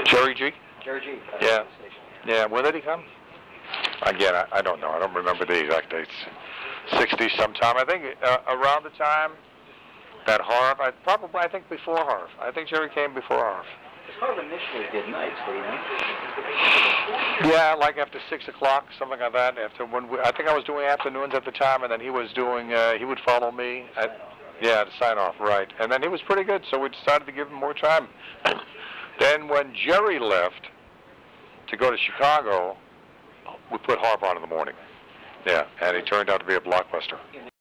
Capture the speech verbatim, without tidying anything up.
Jerry G? Jerry G. Yeah. Yeah, when did he come? Again, I, I don't know. I don't remember the exact dates. sixties sometime. I think uh, around the time that Harv, I, probably, I think before Harv. I think Jerry came before Harv. Harv initially did nights, did he not? Yeah, like after six o'clock, something like that. After when we, I think I was doing afternoons at the time, and then he was doing. Uh, he would follow me. At, yeah, to sign off, right. And then he was pretty good, so we decided to give him more time. Then when Jerry left to go to Chicago, we put Harv on in the morning. Yeah, and he turned out to be a blockbuster.